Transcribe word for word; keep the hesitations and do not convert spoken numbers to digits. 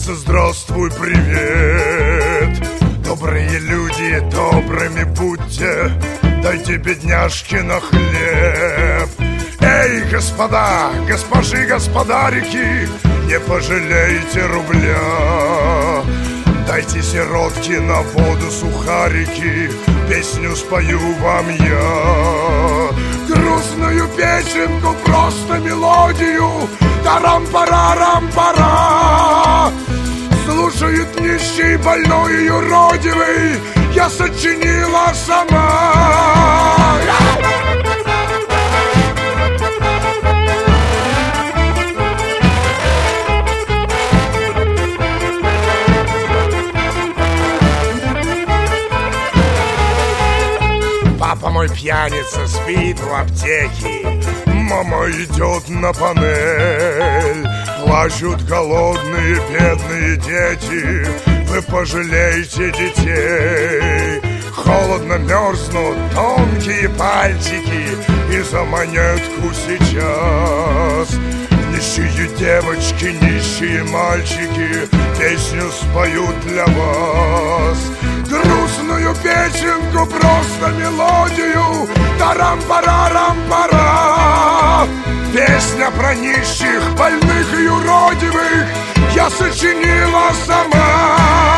улице здравствуй, привет. Добрые люди, добрыми будьте, дайте бедняжке на хлеб. Эй, господа, госпожи, господарики, не пожалейте рубля. Дайте сиротке на воду сухарики, песню спою вам я. Грустную песенку, просто мелодию, тарам-пара-рам-пара. Слушает нищий, больной и юродивый, я сочинила сама. Папа мой пьяница, спит в аптеке, мама идет на панель. Плачут голодные бедные дети, вы пожалейте детей. Холодно мерзнут тонкие пальчики, и за монетку сейчас нищие девочки, нищие мальчики песню споют для вас. Грустную песенку, просто мелодию, тарам-пара-рам-пара. Песня про нищих, больных и юродивых я сочинила сама.